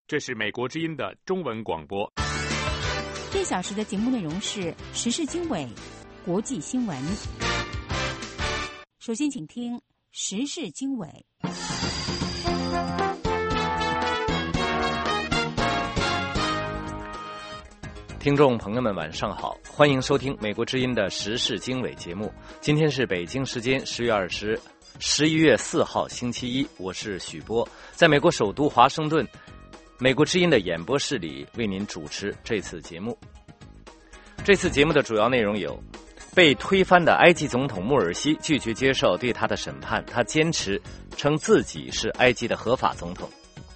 这是美国之音的中文广播。 这小时的节目内容是时事经纬、国际新闻。首先请听时事经纬。 听众朋友们晚上好，欢迎收听美国之音的时事经纬节目。今天是北京时间11月4号星期一，我是许波，在美国首都华盛顿美国之音的演播室里为您主持这次节目。这次节目的主要内容有：被推翻的埃及总统穆尔西拒绝接受对他的审判，他坚持称自己是埃及的合法总统；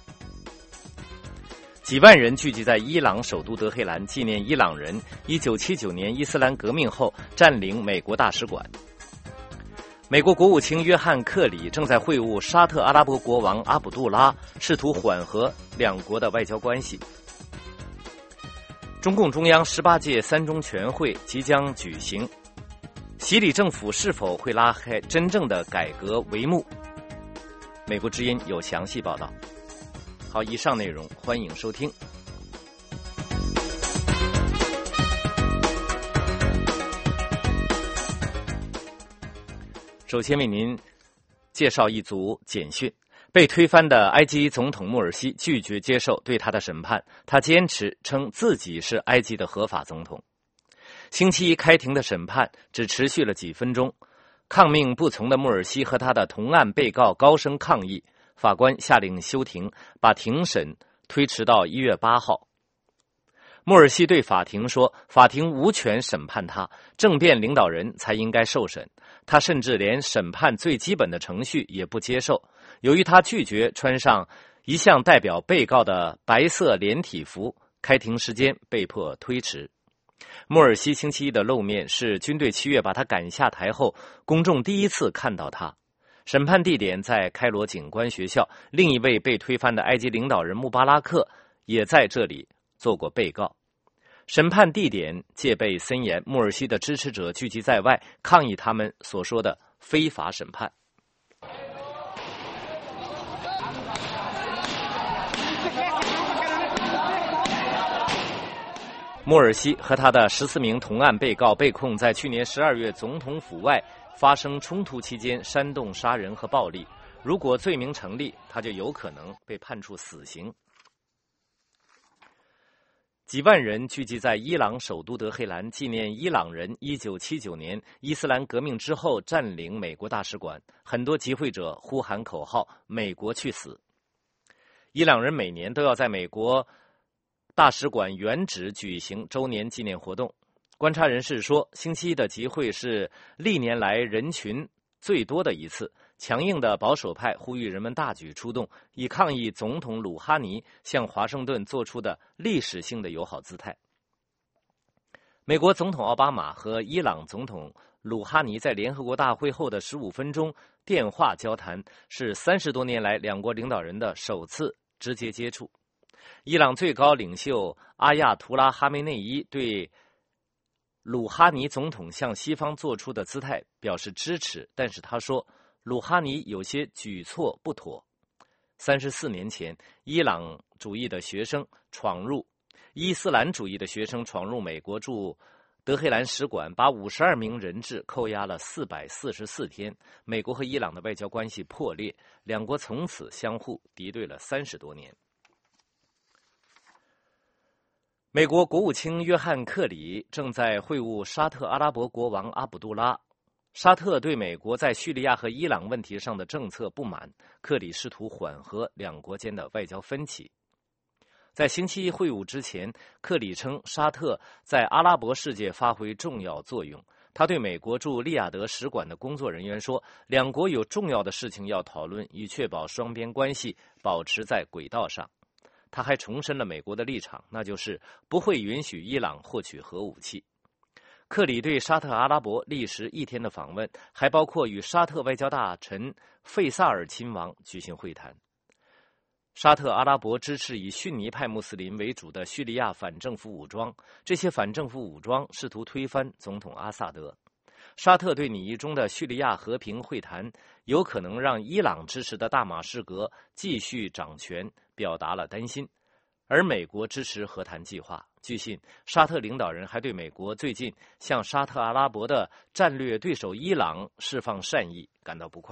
几万人聚集在伊朗首都德黑兰，纪念伊朗人1979年伊斯兰革命后占领美国大使馆；美国国务卿约翰·克里正在会晤沙特阿拉伯国王阿卜杜拉，试图缓和两国的外交关系；中共中央18届三中全会即将举行，习李政府是否会拉开真正的改革帷幕？美国之音有详细报道。好，以上内容欢迎收听。首先为您介绍一组简讯。被推翻的埃及总统穆尔西拒绝接受对他的审判，他坚持称自己是埃及的合法总统。星期一开庭的审判只持续了几分钟，抗命不从的穆尔西和他的同案被告高声抗议，法官下令休庭，把庭审推迟到1月8号。穆尔西对法庭说，法庭无权审判他，政变领导人才应该受审，他甚至连审判最基本的程序也不接受。由于他拒绝穿上一向代表被告的白色连体服，开庭时间被迫推迟。穆尔西星期一的露面是军队7月把他赶下台后，公众第一次看到他。审判地点在开罗警官学校，另一位被推翻的埃及领导人穆巴拉克也在这里做过被告。审判地点戒备森严，穆尔西的支持者聚集在外，抗议他们所说的非法审判。穆尔西和他的14名同案被告被控在去年12月总统府外发生冲突期间煽动杀人和暴力，如果罪名成立，他就有可能被判处死刑。几万人聚集在伊朗首都德黑兰，纪念伊朗人1979年伊斯兰革命之后占领美国大使馆，很多集会者呼喊口号美国去死。伊朗人每年都要在美国大使馆原址举行周年纪念活动。观察人士说，星期一的集会是历年来人群最多的一次。强硬的保守派呼吁人们大举出动，以抗议总统鲁哈尼向华盛顿做出的历史性的友好姿态。美国总统奥巴马和伊朗总统鲁哈尼在联合国大会后的15分钟电话交谈，是30多年来两国领导人的首次直接接触。伊朗最高领袖阿亚图拉哈梅内伊对鲁哈尼总统向西方做出的姿态表示支持，但是他说鲁哈尼有些举措不妥。34年前，伊斯兰主义的学生闯入美国驻德黑兰使馆，把52名人质扣押了444天。美国和伊朗的外交关系破裂，两国从此相互敌对了30多年。美国国务卿约翰·克里正在会晤沙特阿拉伯国王阿卜杜拉。沙特对美国在叙利亚和伊朗问题上的政策不满，克里试图缓和两国间的外交分歧。在星期一会晤之前，克里称沙特在阿拉伯世界发挥重要作用。他对美国驻利雅得使馆的工作人员说，两国有重要的事情要讨论，以确保双边关系保持在轨道上。他还重申了美国的立场，那就是不会允许伊朗获取核武器。克里对沙特阿拉伯历时1天的访问，还包括与沙特外交大臣费萨尔亲王举行会谈。沙特阿拉伯支持以逊尼派穆斯林为主的叙利亚反政府武装，这些反政府武装试图推翻总统阿萨德。沙特对拟议中的叙利亚和平会谈有可能让伊朗支持的大马士革继续掌权表达了担心。 而美国支持和谈计划。据信，沙特领导人还对美国最近向沙特阿拉伯的战略对手伊朗释放善意感到不快。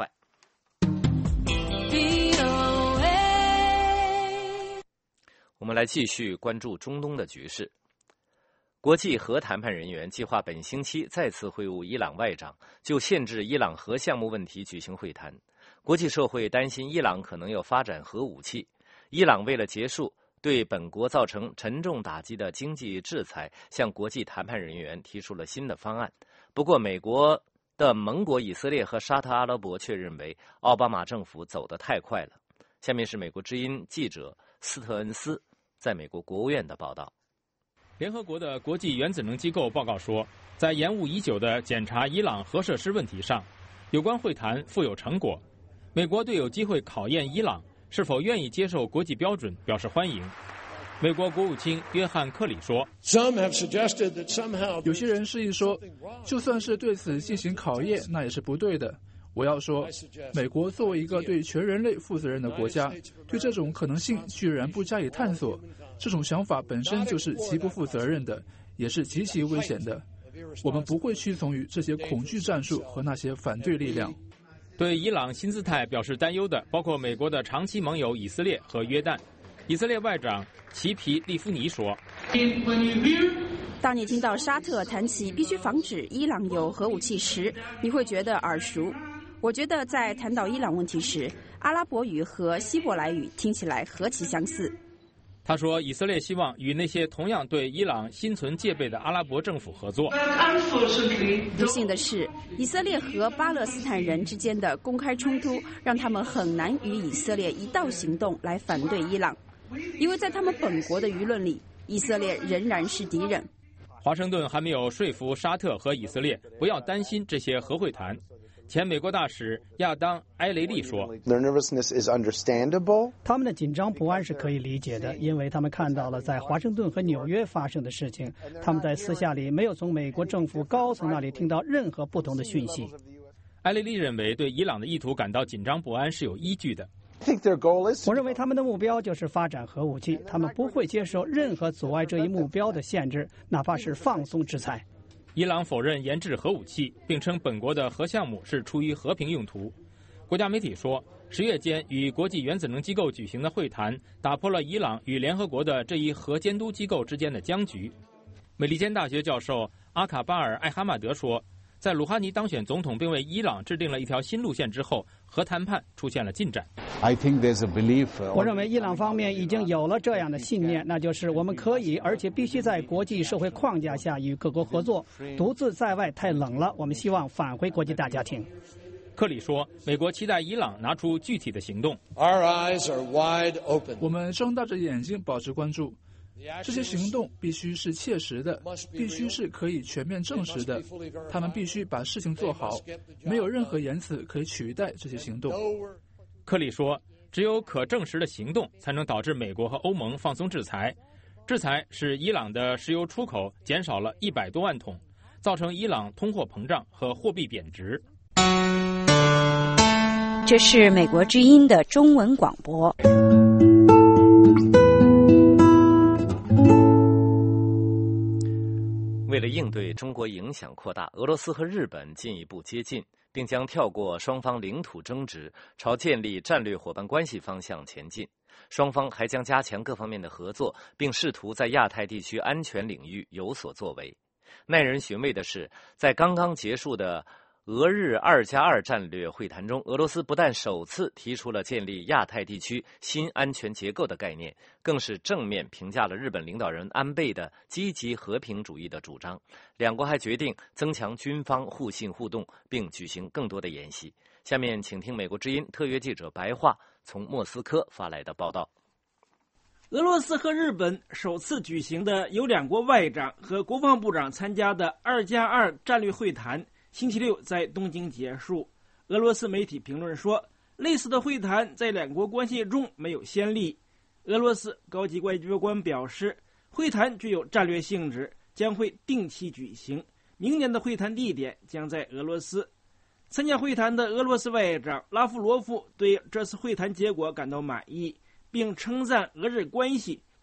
我们来继续关注中东的局势。国际核谈判人员计划本星期再次会晤伊朗外长，就限制伊朗核项目问题举行会谈。国际社会担心伊朗可能要发展核武器。伊朗为了结束对本国造成沉重打击的经济制裁，向国际谈判人员提出了新的方案。不过，美国的盟国以色列和沙特阿拉伯却认为奥巴马政府走得太快了。下面是美国之音记者斯特恩斯在美国国务院的报道。 联合国的国际原子能机构报告说，在延误已久的检查伊朗核设施问题上，有关会谈富有成果。美国对有机会考验伊朗是否愿意接受国际标准表示欢迎。美国国务卿约翰·克里说， 有些人示意说，就算是对此进行考验，那也是不对的。我要说，美国作为一个对全人类负责任的国家，对这种可能性居然不加以探索，这种想法本身就是极不负责任的，也是极其危险的。我们不会屈从于这些恐惧战术和那些反对力量。 对伊朗新姿态表示担忧的包括美国的长期盟友以色列和约旦。以色列外长齐皮利夫尼说， 当你听到沙特谈起必须防止伊朗有核武器时，你会觉得耳熟。我觉得在谈到伊朗问题时，阿拉伯语和希伯来语听起来何其相似。 他说，以色列希望与那些同样对伊朗心存戒备的阿拉伯政府合作。 不幸的是，以色列和巴勒斯坦人之间的公开冲突让他们很难与以色列一道行动来反对伊朗，因为在他们本国的舆论里，以色列仍然是敌人。 华盛顿还没有说服沙特和以色列不要担心这些核会谈。前美国大使亚当·埃雷利说， 他们的紧张不安是可以理解的，因为他们看到了在华盛顿和纽约发生的事情，他们在私下里没有从美国政府高层那里听到任何不同的讯息。 埃雷利认为对伊朗的意图感到紧张不安是有依据的。 我认为他们的目标就是发展核武器，他们不会接受任何阻碍这一目标的限制，哪怕是放松制裁。 伊朗否认研制核武器，并称本国的核项目是出于和平用途。国家媒体说，10月间与国际原子能机构举行的会谈打破了伊朗与联合国的这一核监督机构之间的僵局。美利坚大学教授阿卡巴尔·艾哈迈德说，在鲁哈尼当选总统并为伊朗制定了一条新路线之后，核谈判出现了进展。 我认为伊朗方面已经有了这样的信念，那就是我们可以而且必须在国际社会框架下与各国合作，独自在外太冷了，我们希望返回国际大家庭。 克里说，美国期待伊朗拿出具体的行动。 我们睁大着眼睛保持关注，这些行动必须是切实的，必须是可以全面证实的，他们必须把事情做好，没有任何言辞可以取代这些行动。 克里说，只有可证实的行动才能导致美国和欧盟放松制裁。制裁使伊朗的石油出口减少了100多万桶，造成伊朗通货膨胀和货币贬值。 这是美国之音的中文广播。 为了应对中国影响扩大，俄罗斯和日本进一步接近，并将跳过双方领土争执，朝建立战略伙伴关系方向前进。双方还将加强各方面的合作，并试图在亚太地区安全领域有所作为。耐人寻味的是，在刚刚结束的俄日2+2战略会谈中，俄罗斯不但首次提出了建立亚太地区新安全结构的概念，更是正面评价了日本领导人安倍的积极和平主义的主张。两国还决定增强军方互信互动，并举行更多的演习。下面请听美国之音特约记者白桦从莫斯科发来的报道。 俄罗斯和日本首次举行的由两国外长和国防部长参加的2+2战略会谈星期六在东京结束。俄罗斯媒体评论说，类似的会谈在两国关系中没有先例。俄罗斯高级外交官表示，会谈具有战略性质，将会定期举行。明年的会谈地点将在俄罗斯。参加会谈的俄罗斯外长拉夫罗夫对这次会谈结果感到满意，并称赞俄日关系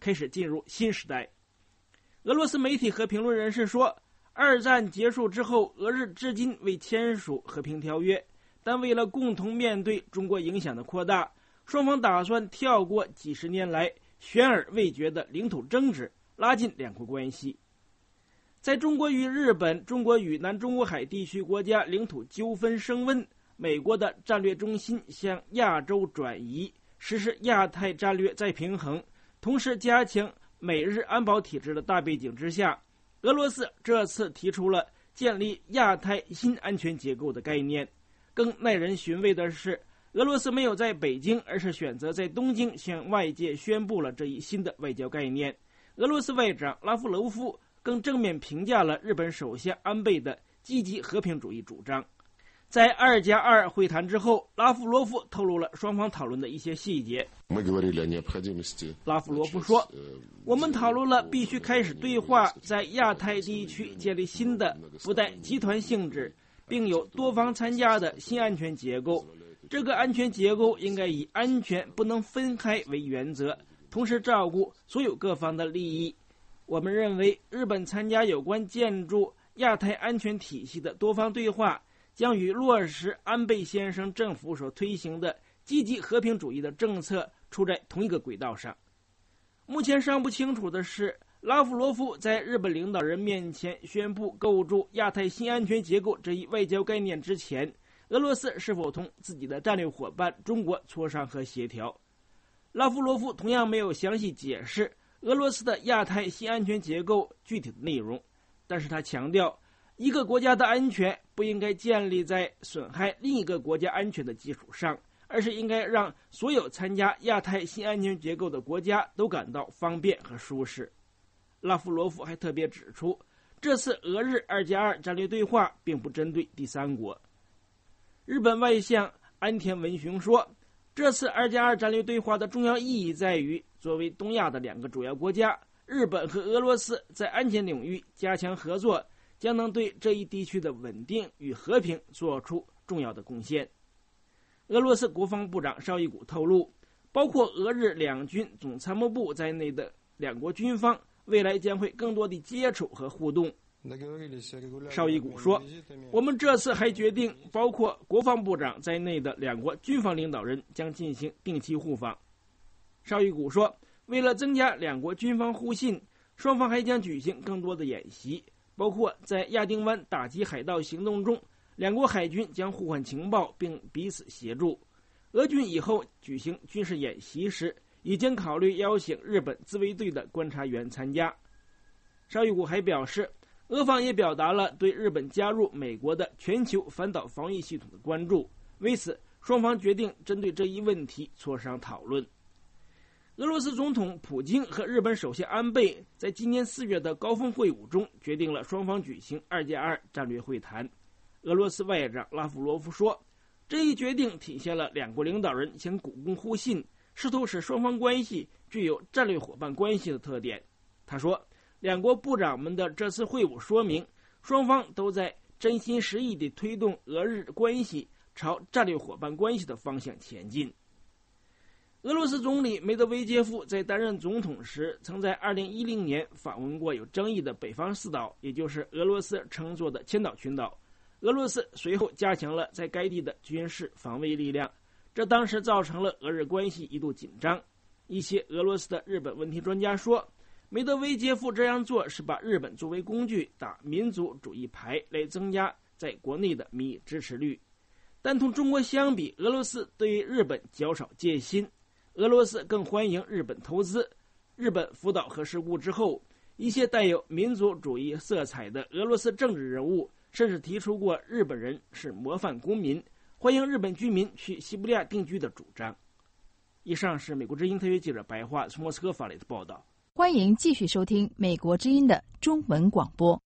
开始进入新时代。俄罗斯媒体和评论人士说，二战结束之后，俄日至今未签署和平条约，但为了共同面对中国影响的扩大，双方打算跳过几十年来悬而未决的领土争执，拉近两国关系。在中国与日本、中国与南中国海地区国家领土纠纷升温，美国的战略中心向亚洲转移，实施亚太战略再平衡，同时加强美日安保体制的大背景之下，俄罗斯这次提出了建立亚太新安全结构的概念。更耐人寻味的是，俄罗斯没有在北京，而是选择在东京向外界宣布了这一新的外交概念。俄罗斯外长拉夫罗夫更正面评价了日本首相安倍的积极和平主义主张。在2+2会谈之后，拉夫罗夫透露了双方讨论的一些细节。拉夫罗夫说，我们讨论了必须开始对话，在亚太地区建立新的不带集团性质并有多方参加的新安全结构。这个安全结构应该以安全不能分开为原则，同时照顾所有各方的利益。我们认为日本参加有关建筑亚太安全体系的多方对话，将与落实安倍先生政府所推行的积极和平主义的政策处在同一个轨道上。目前尚不清楚的是，拉夫罗夫在日本领导人面前宣布构筑亚太新安全结构这一外交概念之前，俄罗斯是否同自己的战略伙伴中国磋商和协调。拉夫罗夫同样没有详细解释俄罗斯的亚太新安全结构具体的内容，但是他强调，一个国家的安全不应该建立在损害另一个国家安全的基础上，而是应该让所有参加亚太新安全结构的国家都感到方便和舒适。拉夫罗夫还特别指出，这次俄日2+2战略对话并不针对第三国。日本外相安田文雄说，这次2+2战略对话的重要意义在于，作为东亚的两个主要国家，日本和俄罗斯在安全领域加强合作，将能对这一地区的稳定与和平做出重要的贡献。俄罗斯国防部长绍伊古透露，包括俄日两军总参谋部在内的两国军方未来将会更多的接触和互动。绍伊古说，我们这次还决定包括国防部长在内的两国军方领导人将进行定期互访。绍伊古说，为了增加两国军方互信，双方还将举行更多的演习，包括在亚丁湾打击海盗行动中，两国海军将互换情报并彼此协助。俄军以后举行军事演习时，已经考虑邀请日本自卫队的观察员参加。绍伊古还表示，俄方也表达了对日本加入美国的全球反导防御系统的关注，为此双方决定针对这一问题磋商讨论。俄罗斯总统普京和日本首相安倍在今年4月的高峰会晤中决定了双方举行2+2战略会谈。俄罗斯外长拉夫罗夫说，这一决定体现了两国领导人想鼓共互信，试图使双方关系具有战略伙伴关系的特点。他说，两国部长们的这次会晤说明，双方都在真心实意地推动俄日关系朝战略伙伴关系的方向前进。俄罗斯总理梅德韦杰夫在担任总统时，曾在2010年访问过有争议的北方四岛，也就是俄罗斯称作的千岛群岛。俄罗斯随后加强了在该地的军事防卫力量，这当时造成了俄日关系一度紧张。一些俄罗斯的日本问题专家说，梅德韦杰夫这样做是把日本作为工具打民族主义牌，来增加在国内的民意支持率。但同中国相比，俄罗斯对于日本较少戒心，俄罗斯更欢迎日本投资。日本福岛核事故之后，一些带有民族主义色彩的俄罗斯政治人物甚至提出过日本人是模范公民，欢迎日本居民去西伯利亚定居的主张。以上是美国之音特约记者白桦从莫斯科发来的报道。 欢迎继续收听美国之音的中文广播。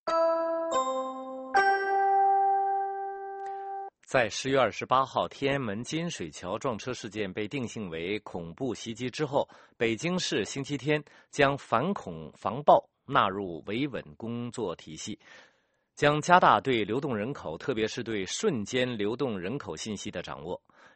在10月28号天安门金水桥撞车事件被定性为恐怖袭击之后，北京市星期天将反恐防暴纳入维稳工作体系，将加大对流动人口，特别是对瞬间流动人口信息的掌握。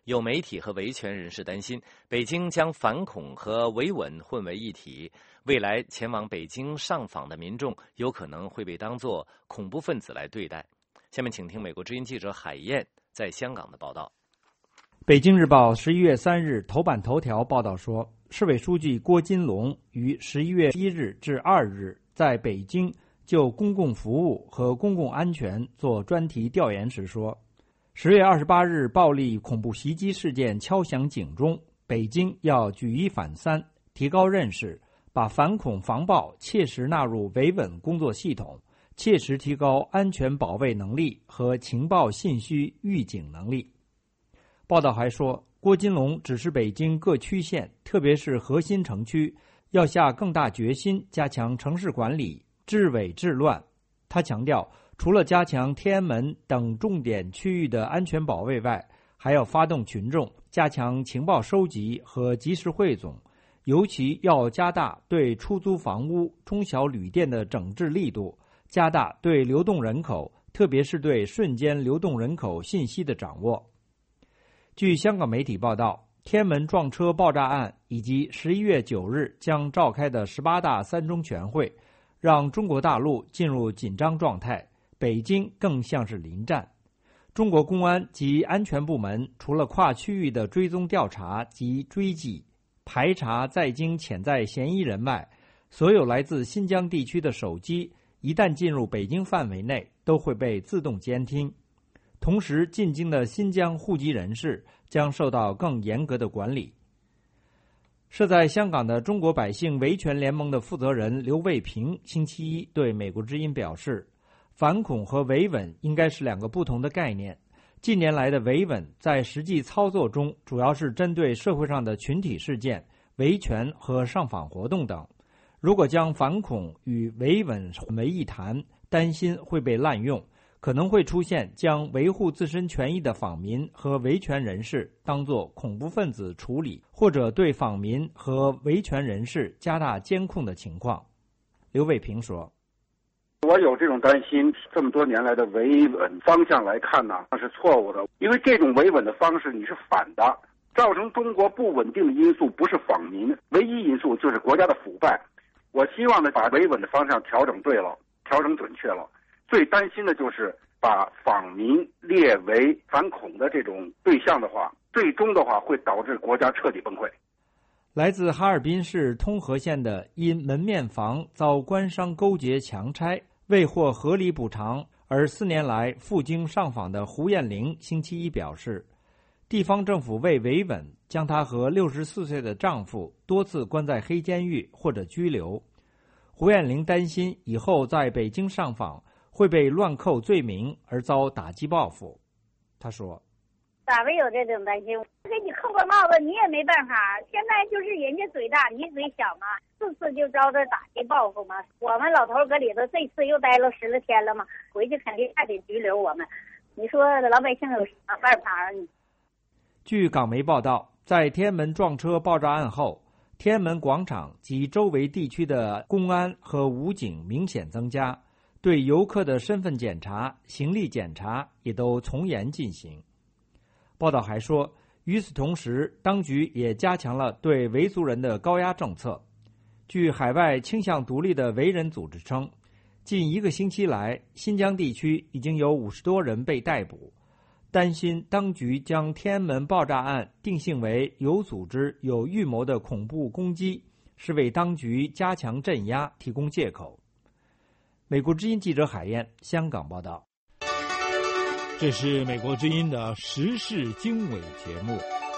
有媒体和维权人士担心，北京将反恐和维稳混为一体，未来前往北京上访的民众有可能会被当作恐怖分子来对待。下面请听美国之音记者海燕在香港的报道。 北京日报11月3日头版头条报道说，市委书记郭金龙于11月1日至2日在北京就公共服务和公共安全做专题调研时说，10月28日暴力恐怖袭击事件敲响警钟，北京要举一反三，提高认识，把反恐防暴切实纳入维稳工作系统，切实提高安全保卫能力和情报信息预警能力。报道还说，郭金龙指示北京各区县，特别是核心城区，要下更大决心加强城市管理，治伪治乱。他强调，除了加强天安门等重点区域的安全保卫外，还要发动群众加强情报收集和及时汇总，尤其要加大对出租房屋、中小旅店的整治力度，加大对流动人口，特别是对瞬间流动人口信息的掌握。据香港媒体报道，天安门撞车爆炸案以及11月9日将召开的18大三中全会，让中国大陆进入紧张状态，北京更像是临战。中国公安及安全部门除了跨区域的追踪调查及追缉、排查在京潜在嫌疑人外，所有来自新疆地区的手机一旦进入北京范围内，都会被自动监听。同时，进京的新疆户籍人士将受到更严格的管理。设在香港的中国百姓维权联盟的负责人刘卫平星期一对美国之音表示，反恐和维稳应该是两个不同的概念。近年来的维稳在实际操作中主要是针对社会上的群体事件、维权和上访活动等。如果将反恐与维稳混为一谈，担心会被滥用，可能会出现将维护自身权益的访民和维权人士当作恐怖分子处理，或者对访民和维权人士加大监控的情况。刘卫平说， 我有这种担心，这么多年来的维稳方向来看呢，是错误的。因为这种维稳的方式你是反的，造成中国不稳定的因素不是访民，唯一因素就是国家的腐败。我希望呢，把维稳的方向调整对了，调整准确了。最担心的就是把访民列为反恐的这种对象的话，最终的话会导致国家彻底崩溃。 来自哈尔滨市通河县的因门面房遭官商勾结强拆，未获合理补偿而4年来赴京上访的胡艳玲星期一表示，地方政府为维稳将她和64岁的丈夫多次关在黑监狱或者拘留。胡艳玲担心以后在北京上访会被乱扣罪名而遭打击报复。他说， 咋没有这种担心？给你扣个帽子你也没办法，现在就是人家嘴大你嘴小嘛，4次就遭着打击报复嘛。我们老头搁里头这次又待了10来天了嘛，回去肯定还得拘留我们，你说老百姓有什么办法啊？ 据港媒报道，在天安门撞车爆炸案后，天安门广场及周围地区的公安和武警明显增加，对游客的身份检查、行李检查也都从严进行。报道还说，与此同时，当局也加强了对维族人的高压政策。据海外倾向独立的维人组织称，近1个星期来，新疆地区已经有50多人被逮捕，担心当局将天安门爆炸案定性为有组织、有预谋的恐怖攻击，是为当局加强镇压提供借口。美国之音记者海燕，香港报道。 这是美国之音的时事经纬节目。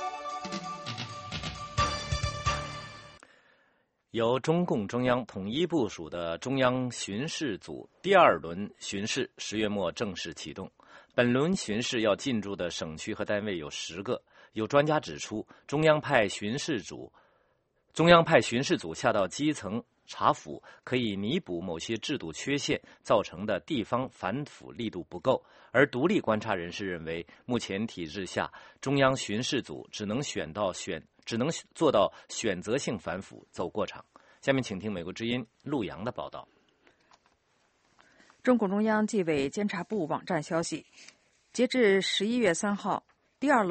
由中共中央统一部署的中央巡视组第2轮巡视10月末正式启动。本轮巡视要进驻的省区和单位有10个。有专家指出，中央派巡视组下到基层查腐，可以弥补某些制度缺陷造成的地方反腐力度不够。而独立观察人士认为，目前体制下，中央巡视组只能做到选择性反腐，走过场。下面请听美国之音陆洋的报道。 中共中央纪委监察部网站消息，截至11月3号，第2轮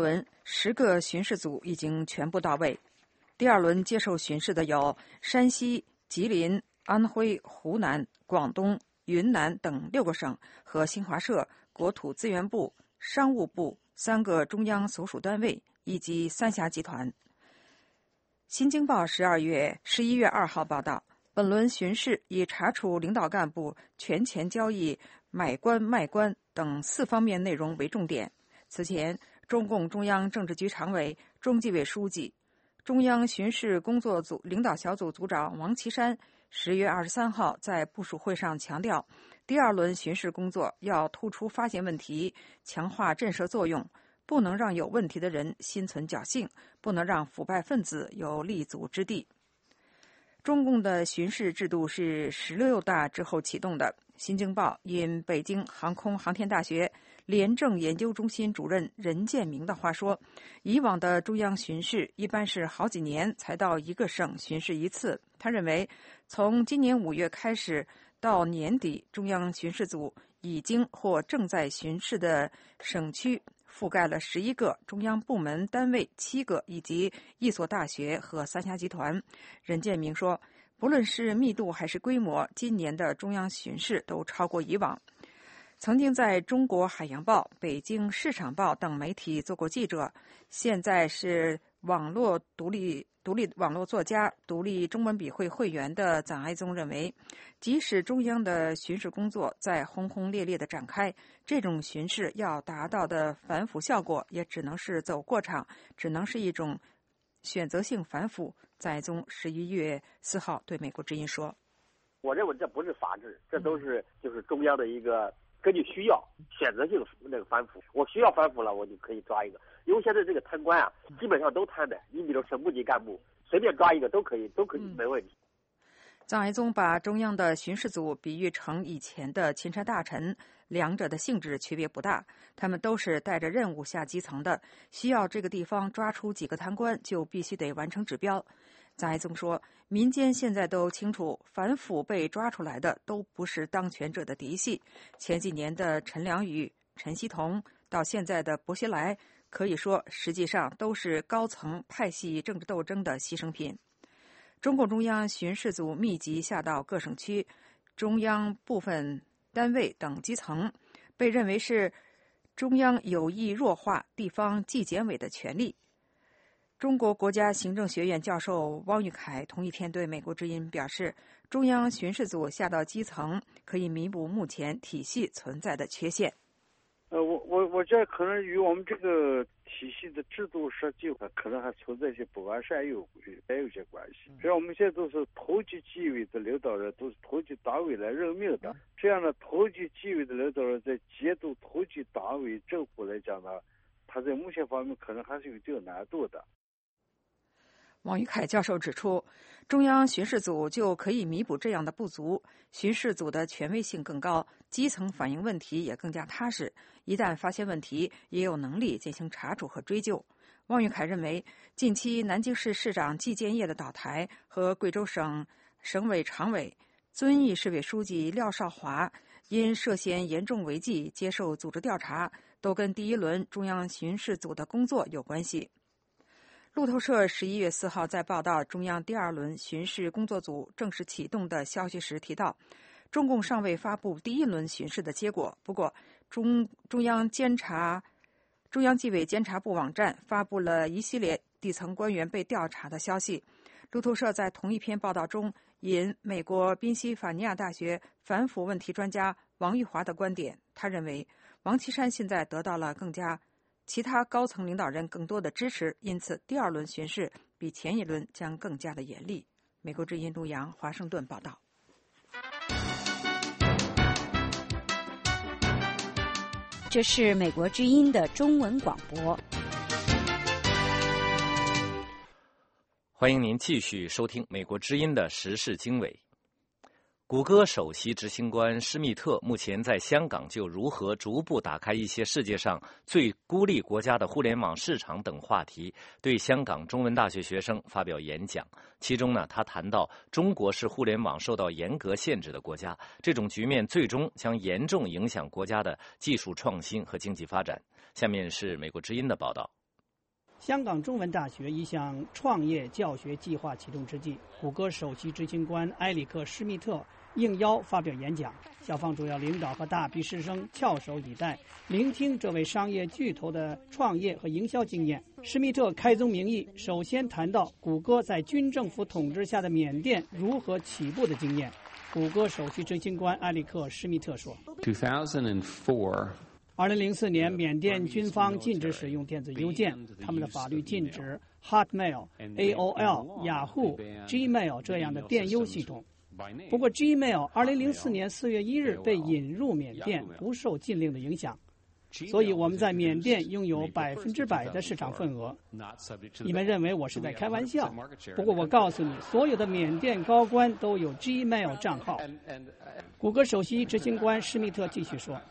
10个巡视组已经全部到位。第2轮接受巡视的有山西、吉林、安徽、湖南、广东、云南等6个省和新华社、国土资源部、商务部3个中央所属单位以及三峡集团。新京报11月2号报道，本轮巡视以查处领导干部权钱交易、买官卖官等4方面内容为重点。此前，中共中央政治局常委、中纪委书记、中央巡视工作组领导小组组长王岐山10月23号在部署会上强调，第2轮巡视工作要突出发现问题，强化震慑作用，不能让有问题的人心存侥幸，不能让腐败分子有立足之地。中共的巡视制度是16大之后启动的。新京报引北京航空航天大学廉政研究中心主任任建明的话说，以往的中央巡视一般是好几年才到一个省巡视一次。他认为，从今年5月开始到年底，中央巡视组已经或正在巡视的省区覆盖了11个中央部门单位7个以及1所大学和三峡集团。任建明说，不论是密度还是规模，今年的中央巡视都超过以往。曾经在中国海洋报、北京市场报等媒体做过记者，现在是独立网络作家、独立中文笔会会员的臧爱宗认为，即使中央的巡视工作在轰轰烈烈地展开，这种巡视要达到的反腐效果也只能是走过场，只能是一种选择性反腐。臧爱宗11月4号对美国之音说：“ 我认为这不是法治，这都是就是中央的一个根据需要选择性那个反腐。我需要反腐了，我就可以抓一个。因为现在这个贪官啊，基本上都贪的。你比如省部级干部，随便抓一个都可以没问题。” 臧爱宗把中央的巡视组比喻成以前的钦差大臣，两者的性质区别不大，他们都是带着任务下基层的，需要这个地方抓出几个贪官，就必须得完成指标。臧爱宗说，民间现在都清楚，反腐被抓出来的都不是当权者的嫡系。前几年的陈良宇、陈锡同，到现在的薄熙来，可以说实际上都是高层派系政治斗争的牺牲品。中共中央巡视组密集下到各省区、中央部分单位等基层，被认为是中央有意弱化地方纪检委的权力。中国国家行政学院教授汪玉凯同一天对美国之音表示，中央巡视组下到基层，可以弥补目前体系存在的缺陷。 我觉得可能与我们这个体系的制度设计可能还存在一些不完善，也有些关系。比如我们现在都是头级纪委的领导人都是头级党委来任命的，这样的头级纪委的领导人在监督头级党委政府来讲呢，他在目前方面可能还是有一定难度的。 王玉凯教授指出，中央巡视组就可以弥补这样的不足，巡视组的权威性更高，基层反映问题也更加踏实，一旦发现问题，也有能力进行查处和追究。王玉凯认为，近期南京市市长季建业的倒台和贵州省省委常委、遵义市委书记廖少华因涉嫌严重违纪接受组织调查，都跟第1轮中央巡视组的工作有关系。路透社11月4号在报道中央第2轮巡视工作组正式启动的消息时提到，中共尚未发布第1轮巡视的结果。不过，中央纪委监察部网站发布了一系列底层官员被调查的消息。路透社在同一篇报道中引美国宾夕法尼亚大学反腐问题专家王玉华的观点，他认为王岐山现在得到了其他高层领导人更多的支持，因此第2轮巡视比前1轮将更加的严厉。美国之音陆洋华盛顿报道。 这是美国之音的中文广播。 欢迎您继续收听美国之音的时事经纬。谷歌首席执行官施密特目前在香港就如何逐步打开一些世界上最孤立国家的互联网市场等话题，对香港中文大学学生发表演讲。其中呢，他谈到中国是互联网受到严格限制的国家，这种局面最终将严重影响国家的技术创新和经济发展。下面是美国之音的报道。 香港中文大学一项创业教学计划启动之际，谷歌首席执行官埃里克·施密特应邀发表演讲，校方主要领导和大批师生翘首以待，聆听这位商业巨头的创业和营销经验。施密特开宗明义，首先谈到谷歌在军政府统治下的缅甸如何起步的经验。谷歌首席执行官埃里克·施密特说：“2004年，缅甸军方禁止使用电子邮件，他们的法律禁止 Hotmail、AOL、Yahoo、Gmail 这样的电邮系统。不过 Gmail 2004年4月1日被引入缅甸，不受禁令的影响，所以我们在缅甸拥有100%的市场份额。你们认为我是在开玩笑，不过我告诉你，所有的缅甸高官都有 Gmail 账号。”谷歌首席执行官施密特继续说，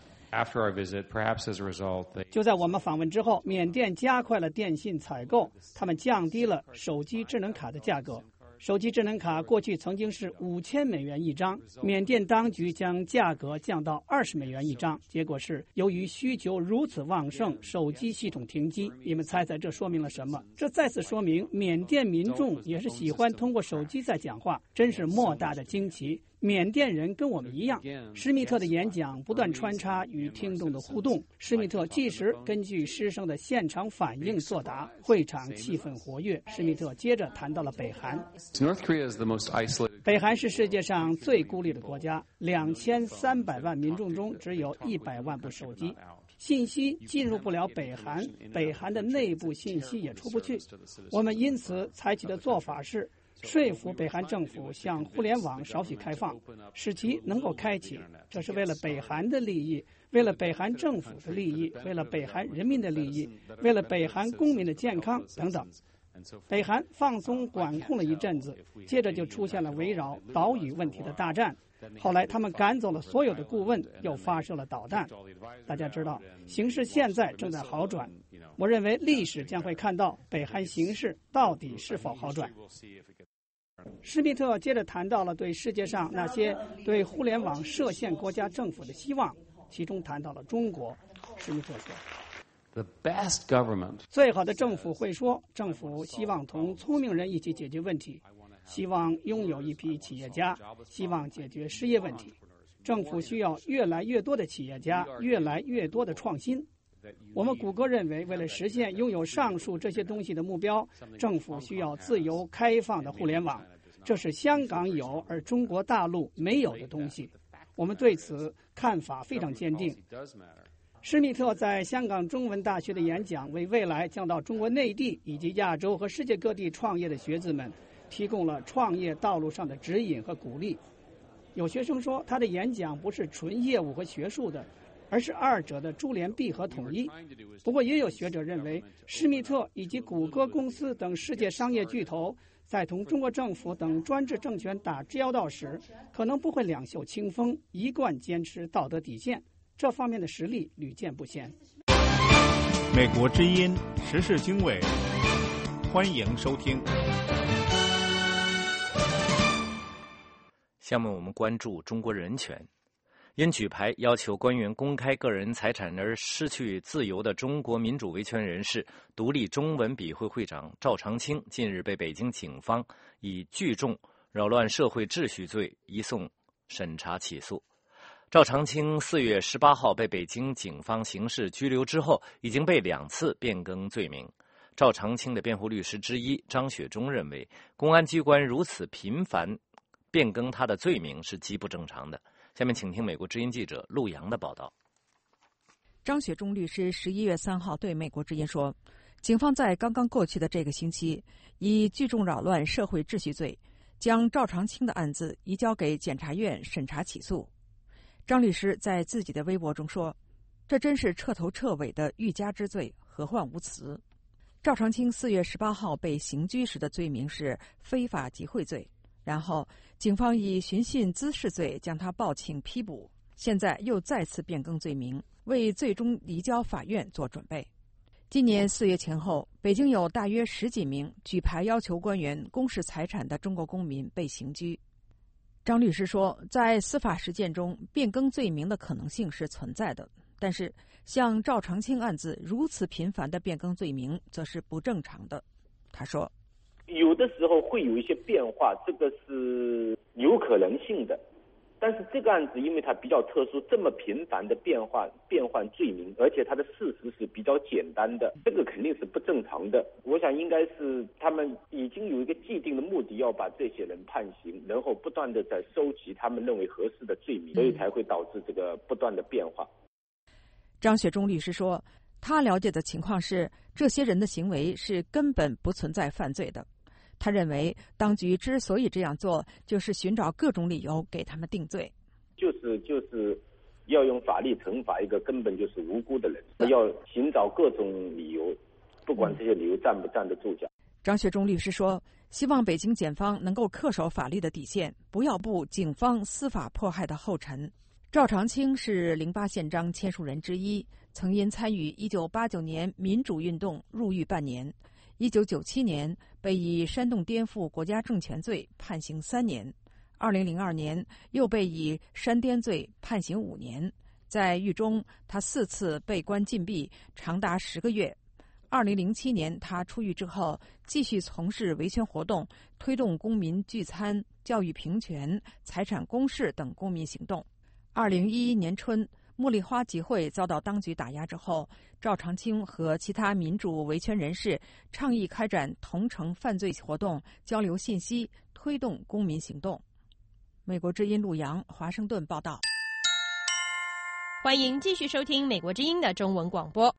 就在我们访问之后，缅甸加快了电信采购，他们降低了手机智能卡的价格。手机智能卡过去曾经是$5000一张，缅甸当局将价格降到$20一张，结果是由于需求如此旺盛，手机系统停机。你们猜猜这说明了什么？这再次说明缅甸民众也是喜欢通过手机在讲话，真是莫大的惊奇。缅甸人跟我们一样。施密特的演讲不断穿插与听众的互动，施密特即时根据师生的现场反应作答，会场气氛活跃。施密特接着谈到了北韩。北韩是世界上最孤立的国家，2300万民众中只有100万部手机，信息进入不了北韩，北韩的内部信息也出不去。我们因此采取的做法是说服北韩政府向互联网少许开放，使其能够开启。这是为了北韩的利益，为了北韩政府的利益，为了北韩人民的利益，为了北韩公民的健康等等。北韩放松管控了一阵子，接着就出现了围绕岛屿问题的大战。后来他们赶走了所有的顾问，又发射了导弹。大家知道，形势现在正在好转。我认为历史将会看到北韩形势到底是否好转。施密特接着谈到了对世界上那些对互联网设限国家政府的希望，其中谈到了中国。施密特说，最好的政府会说，政府希望同聪明人一起解决问题，希望拥有一批企业家，希望解决失业问题。政府需要越来越多的企业家，越来越多的创新。我们谷歌认为，为了实现拥有上述这些东西的目标，政府需要自由开放的互联网，这是香港有而中国大陆没有的东西。我们对此看法非常坚定。施密特在香港中文大学的演讲，为未来将到中国内地以及亚洲和世界各地创业的学子们提供了创业道路上的指引和鼓励。有学生说，他的演讲不是纯业务和学术的，而是二者的珠联璧合统一。不过也有学者认为，施密特以及谷歌公司等世界商业巨头在同中国政府等专制政权打交道时，可能不会两袖清风，一贯坚持道德底线，这方面的实力屡见不鲜。 美国之音时事经纬，欢迎收听。 下面我们关注中国人权。因举牌要求官员公开个人财产而失去自由的中国民主维权人士、独立中文笔会会长赵长青近日被北京警方以聚众扰乱社会秩序罪移送审查起诉。赵长青4月18号被北京警方刑事拘留之后，已经被2次变更罪名。赵长青的辩护律师之一张雪忠认为，公安机关如此频繁变更他的罪名是极不正常的。下面请听美国之音记者陆洋的报道。 张雪忠律师11月3号对美国之音说，警方在刚刚过去的这个星期，以聚众扰乱社会秩序罪，将赵长青的案子移交给检察院审查起诉。张律师在自己的微博中说，这真是彻头彻尾的欲加之罪，何患无辞。赵长青4月18号被刑拘时的罪名是非法集会罪，然后警方以寻衅滋事罪将他报请批捕，现在又再次变更罪名，为最终移交法院做准备。今年4月前后，北京有大约10几名举牌要求官员公示财产的中国公民被刑拘。张律师说，在司法实践中，变更罪名的可能性是存在的，但是像赵长青案子如此频繁的变更罪名，则是不正常的。他说， 有的时候会有一些变化，这个是有可能性的。但是这个案子因为它比较特殊，这么频繁的变换罪名，而且它的事实是比较简单的，这个肯定是不正常的。我想应该是他们已经有一个既定的目的，要把这些人判刑，然后不断的在收集他们认为合适的罪名，所以才会导致这个不断的变化。 张雪忠律师说，他了解的情况是，这些人的行为是根本不存在犯罪的。他认为，当局之所以这样做，就是寻找各种理由给他们定罪， 就是要用法律惩罚一个根本就是无辜的人，要寻找各种理由，不管这些理由站不站得住脚。 张学忠律师说，希望北京检方能够恪守法律的底线，不要步警方司法迫害的后尘。赵长青是08宪章签署人之一，曾因参与1989年民主运动入狱半年。1997年被以煽动颠覆国家政权罪判刑3年，2002年又被以煽颠罪判刑5年。在狱中，他4次被关禁闭，长达10个月。2007年他出狱之后，继续从事维权活动，推动公民聚餐、教育平权、财产公示等公民行动。2011年春，茉莉花集会遭到当局打压之后，赵长青和其他民主维权人士倡议开展同城犯罪活动，交流信息，推动公民行动。美国之音陆洋，华盛顿报道。 欢迎继续收听美国之音的中文广播。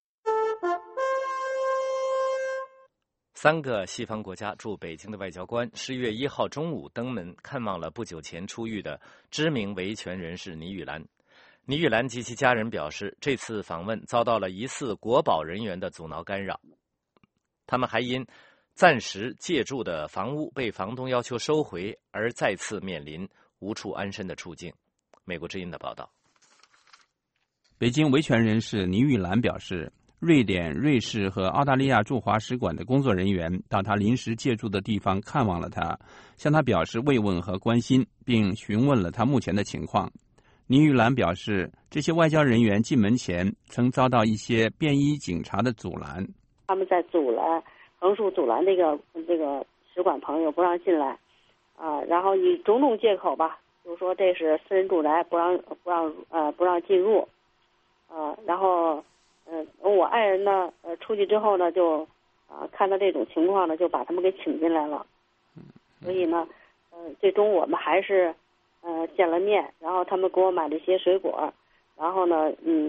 3个西方国家驻北京的外交官11月1号中午登门看望了不久前出狱的知名维权人士倪玉兰。倪玉兰及其家人表示，这次访问遭到了疑似国保人员的阻挠干扰。他们还因暂时借住的房屋被房东要求收回，而再次面临无处安身的处境。美国之音的报道。 北京维权人士倪玉兰表示，瑞典、瑞士和澳大利亚驻华使馆的工作人员到他临时借住的地方看望了他，向他表示慰问和关心，并询问了他目前的情况。倪玉兰表示，这些外交人员进门前曾遭到一些便衣警察的阻拦， 他们在横竖阻拦这个使馆朋友不让进来，然后以种种借口吧，就说这是私人住宅，不让进入，然后我爱人呢出去之后呢，就看到这种情况呢，就把他们给请进来了，所以呢最终我们还是见了面，然后他们给我买了一些水果，然后呢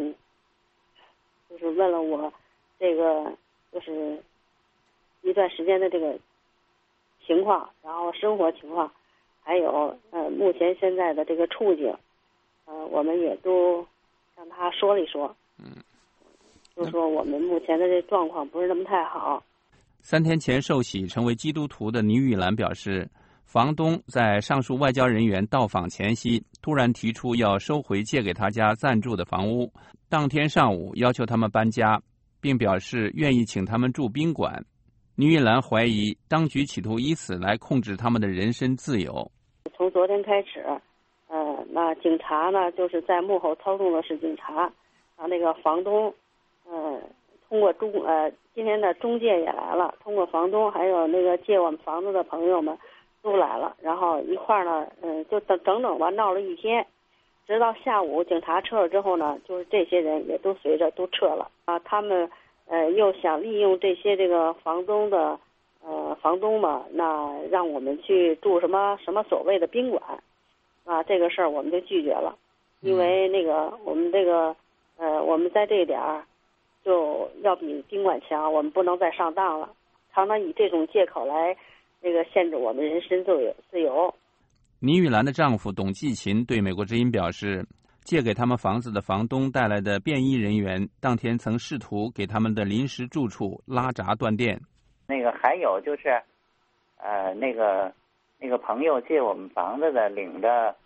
就是问了我这个就是一段时间的这个情况，然后生活情况，还有目前现在的这个处境，我们也都向他说了一说，就说我们目前的这状况不是那么太好。 3天前受洗成为基督徒的倪玉兰表示，房东在上述外交人员到访前夕，突然提出要收回借给他家暂住的房屋，当天上午要求他们搬家，并表示愿意请他们住宾馆。倪玉兰怀疑当局企图以此来控制他们的人身自由。 从昨天开始，那警察呢，就是在幕后操纵的是警察，那个房东，通过今天的中介也来了，通过房东还有那个借我们房子的朋友们都来了，然后一块儿呢，就整吧闹了一天，直到下午警察撤了之后呢，就是这些人也都随着都撤了他们又想利用这些这个房东嘛，那让我们去住什么所谓的宾馆这个事儿我们就拒绝了，因为那个我们这个我们在这一点就要比宾馆强，我们不能再上当了，常常以这种借口来限制我们人身自由。 倪玉兰的丈夫董继勤对美国之音表示，借给他们房子的房东带来的便衣人员当天曾试图给他们的临时住处拉闸断电。 还有就是那个朋友借我们房子的领的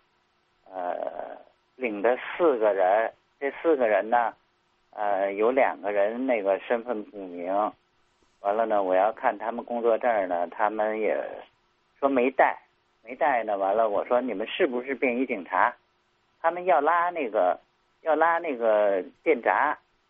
4个人，这4个人呢有2个人那个身份不明，完了呢我要看他们工作证呢，他们也说没带呢，完了我说你们是不是便衣警察？他们要拉那个电闸，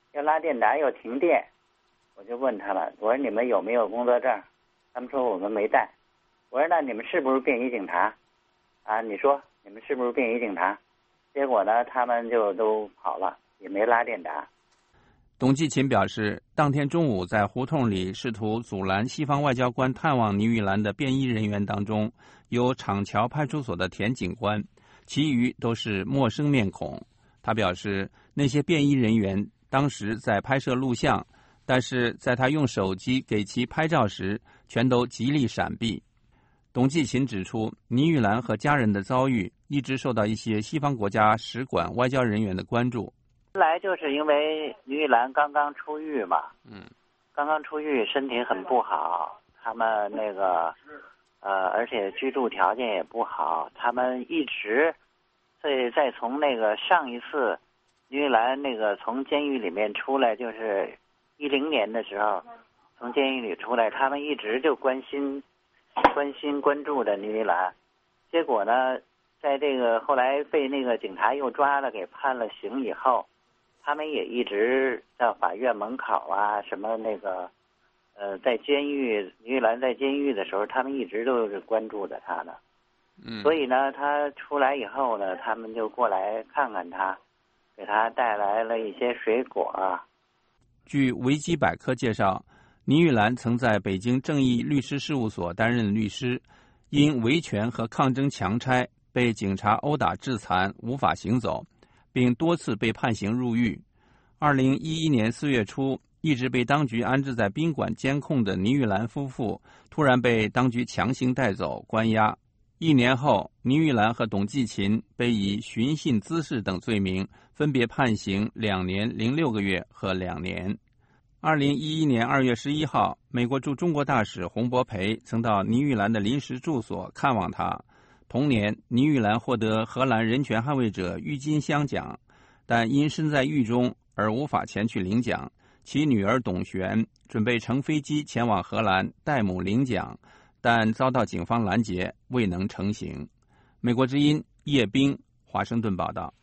要拉电闸又停电，我就问他们，我说你们有没有工作证？他们说我们没带。我说那你们是不是便衣警察？啊，你说你们是不是便衣警察？结果呢，他们就都跑了，也没拉电闸。 董继勤表示，当天中午在胡同里试图阻拦西方外交官探望倪玉兰的便衣人员当中，有厂桥派出所的田警官，其余都是陌生面孔。他表示，那些便衣人员当时在拍摄录像，但是在他用手机给其拍照时，全都极力闪避。董继勤指出，倪玉兰和家人的遭遇一直受到一些西方国家使馆外交人员的关注。 后来就是因为倪玉兰刚刚出狱嘛，刚刚出狱身体很不好，他们那个而且居住条件也不好，他们一直再从那个上一次倪玉兰那个从监狱里面出来，就是2010年的时候从监狱里出来，他们一直就关注着倪玉兰。结果呢，在这个后来被那个警察又抓了，给判了刑以后，他们也一直在法院门口啊，什么那个在监狱，倪玉兰在监狱的时候，他们一直都是关注着他的。所以呢，他出来以后呢，他们就过来看看他，给他带来了一些水果。 据维基百科介绍，倪玉兰曾在北京正义律师事务所担任律师，因维权和抗争强拆被警察殴打致残，无法行走，并多次被判刑入狱。2011年4月初，一直被当局安置在宾馆监控的倪玉兰夫妇突然被当局强行带走关押。1年后，倪玉兰和董继勤被以寻衅滋事等罪名分别判刑2年06个月和2年。2011年2月11号，美国驻中国大使洪博培曾到倪玉兰的临时住所看望她。同年，倪玉兰获得荷兰人权捍卫者郁金香奖，但因身在狱中而无法前去领奖。其女儿董璇准备乘飞机前往荷兰代母领奖，但遭到警方拦截，未能成行。美国之音叶冰，华盛顿报道。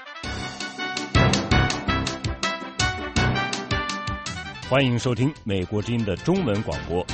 欢迎收听美国之音的中文广播。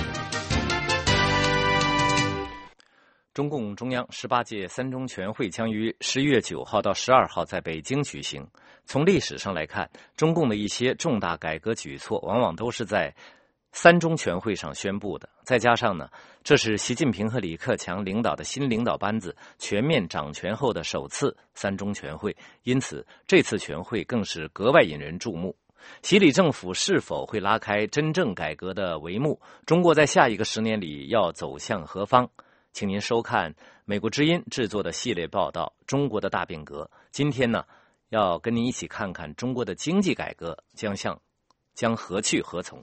中共中央18届三中全会将于11月9号到12号在北京举行。从历史上来看，中共的一些重大改革举措往往都是在三中全会上宣布的。再加上呢，这是习近平和李克强领导的新领导班子全面掌权后的首次三中全会，因此这次全会更是格外引人注目。习李政府是否会拉开真正改革的帷幕？中国在下一个10年里要走向何方？请您收看美国之音制作的系列报道《中国的大变革》。今天呢，要跟您一起看看中国的经济改革将何去何从。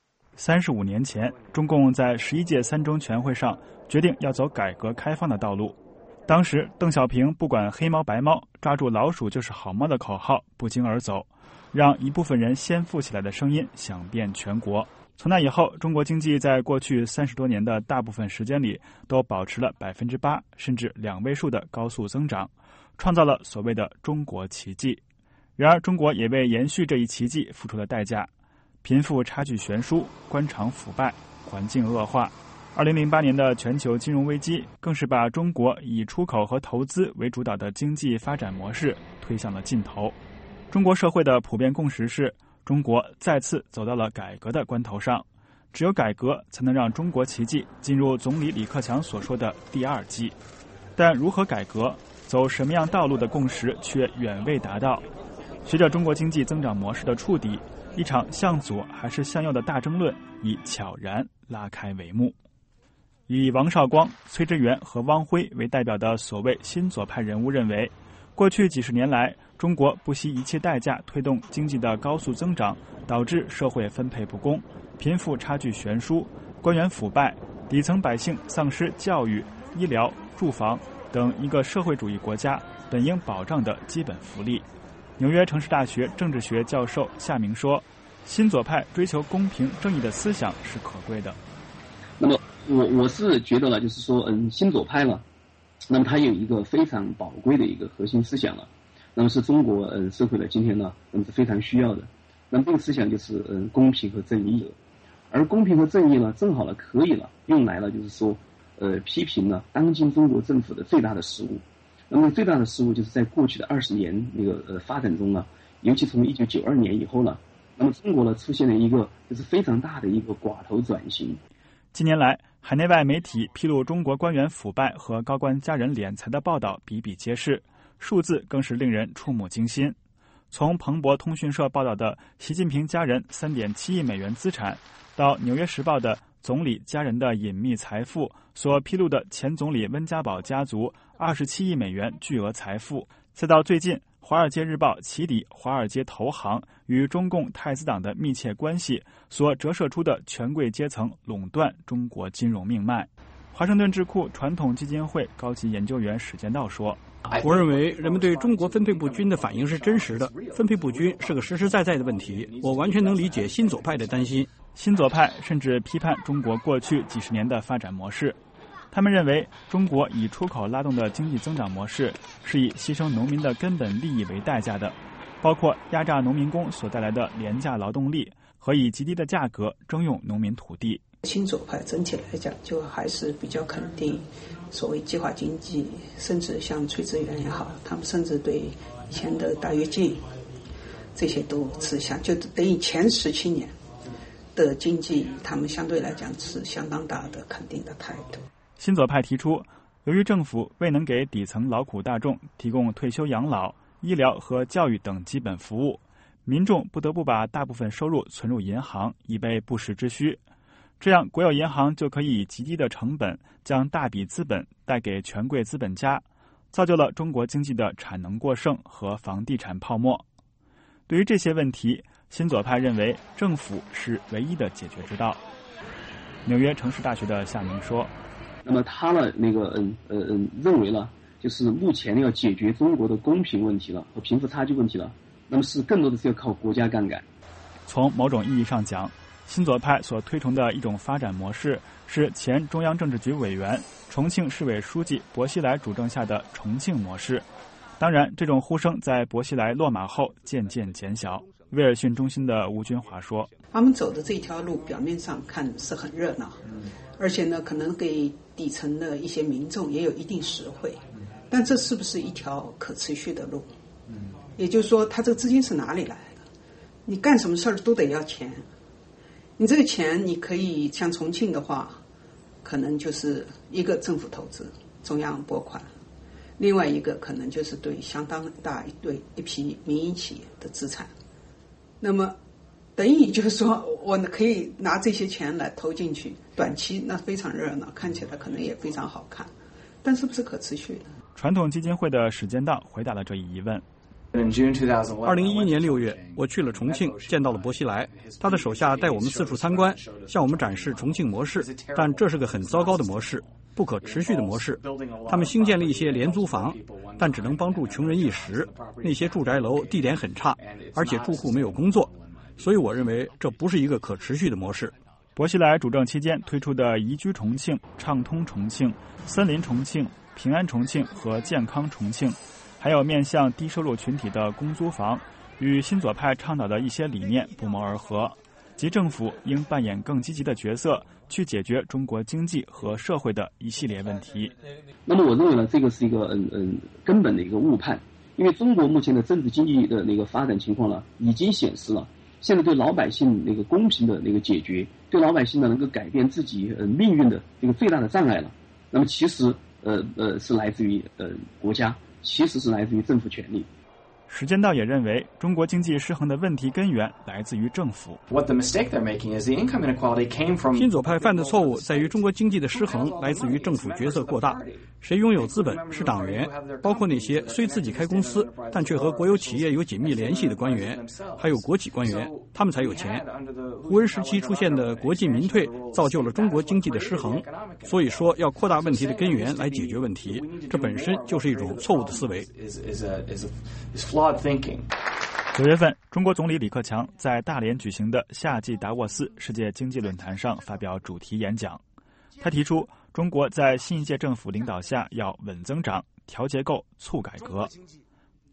35年前，中共在11届三中全会上决定要走改革开放的道路。当时，邓小平不管黑猫白猫，抓住老鼠就是好猫的口号不胫而走，让一部分人先富起来的声音响遍全国。从那以后，中国经济在过去30多年的大部分时间里都保持了8%甚至2位数的高速增长，创造了所谓的中国奇迹。然而，中国也为延续这一奇迹付出了代价，贫富差距悬殊，官场腐败，环境恶化。2008年的全球金融危机更是把中国以出口和投资为主导的经济发展模式推向了尽头。中国社会的普遍共识是，中国再次走到了改革的关头上，只有改革才能让中国奇迹进入总理李克强所说的第2季。但如何改革，走什么样道路的共识却远未达到。随着中国经济增长模式的触底，一场向左还是向右的大争论已悄然拉开帷幕。以王绍光、崔志源和汪辉为代表的所谓新左派人物认为，过去几十年来，中国不惜一切代价推动经济的高速增长，导致社会分配不公，贫富差距悬殊，官员腐败，底层百姓丧失教育、医疗、住房等一个社会主义国家本应保障的基本福利。纽约城市大学政治学教授夏明说，新左派追求公平正义的思想是可贵的。 那么我是觉得呢，就是说新左派呢，那么它有一个非常宝贵的一个核心思想了，那么是中国社会的今天呢是非常需要的。 那么这个思想就是公平和正义，而公平和正义呢，正好呢可以了用来了就是说批评了当今中国政府的最大的失误。那么最大的失误就是在过去的20年那个发展中呢，尤其从1992年以后呢，那么中国呢出现了一个就是非常大的一个寡头转型。 近年来，海内外媒体披露中国官员腐败和高官家人敛财的报道比比皆是，数字更是令人触目惊心。从彭博通讯社报道的习近平家人3.7亿美元资产，到《纽约时报》的总理家人的隐秘财富所披露的前总理温家宝家族27亿美元巨额财富，再到最近《华尔街日报》起底华尔街投行与中共太子党的密切关系所折射出的权贵阶层垄断中国金融命脉。华盛顿智库传统基金会高级研究员史建道说， 我认为人们对中国分配不均的反应是真实的，分配不均是个实实在在的问题，我完全能理解新左派的担心。 新左派甚至批判中国过去几十年的发展模式，他们认为中国以出口拉动的经济增长模式是以牺牲农民的根本利益为代价的，包括压榨农民工所带来的廉价劳动力和以极低的价格征用农民土地。 新左派整体来讲就还是比较肯定所谓计划经济，甚至像崔志远也好，他们甚至对以前的大跃进这些都是就等于前17年的经济，他们相对来讲是相当大的肯定的态度。 新左派提出，由于政府未能给底层劳苦大众提供退休养老、医疗和教育等基本服务，民众不得不把大部分收入存入银行以备不时之需，这样国有银行就可以以极低的成本将大笔资本带给权贵资本家，造就了中国经济的产能过剩和房地产泡沫。对于这些问题，新左派认为政府是唯一的解决之道。纽约城市大学的夏明说， 那么他呢认为呢，就是目前要解决中国的公平问题了和贫富差距问题了，那么更多的是要靠国家杠杆。 从某种意义上讲，新左派所推崇的一种发展模式是前中央政治局委员、重庆市委书记薄熙来主政下的重庆模式。当然，这种呼声在薄熙来落马后渐渐减小。威尔逊中心的吴军华说， 他们走的这条路表面上看是很热闹，而且呢可能给底层的一些民众也有一定实惠，但这是不是一条可持续的路？也就是说他这个资金是哪里来的？你干什么事儿都得要钱，你这个钱你可以像重庆的话，可能就是一个政府投资中央拨款，另外一个可能就是对相当大一批民营企业的资产，那么等于就是说我可以拿这些钱来投进去，短期那非常热闹，看起来可能也非常好看，但是不是可持续的？ 传统基金会的史建道回答了这一疑问。 2011年6月，我去了重庆，见到了薄熙来，他的手下带我们四处参观，向我们展示重庆模式，但这是个很糟糕的模式，不可持续的模式。他们兴建了一些廉租房，但只能帮助穷人一时，那些住宅楼地点很差，而且住户没有工作，所以我认为这不是一个可持续的模式。 薄熙来主政期间推出的宜居重庆、畅通重庆、森林重庆、平安重庆和健康重庆，还有面向低收入群体的公租房，与新左派倡导的一些理念不谋而合，即政府应扮演更积极的角色，去解决中国经济和社会的一系列问题。 那么我认为呢，这个是一个根本的一个误判，因为中国目前的政治经济的那个发展情况呢，已经显示了现在对老百姓那个公平的那个解决，对老百姓呢能够改变自己命运的这个最大的障碍了。那么其实是来自于国家，其实是来自于政府权力。 史建道也认为，中国经济失衡的问题根源来自于政府。 新左派犯的错误在于中国经济的失衡来自于政府角色过大。谁拥有资本是党员，包括那些虽自己开公司但却和国有企业有紧密联系的官员，还有国企官员，他们才有钱。胡温时期出现的国进民退造就了中国经济的失衡，所以说要扩大问题的根源来解决问题，这本身就是一种错误的思维。 9月份，中国总理李克强在大连举行的夏季达沃斯世界经济论坛上发表主题演讲。他提出，中国在新一届政府领导下要稳增长、调结构、促改革。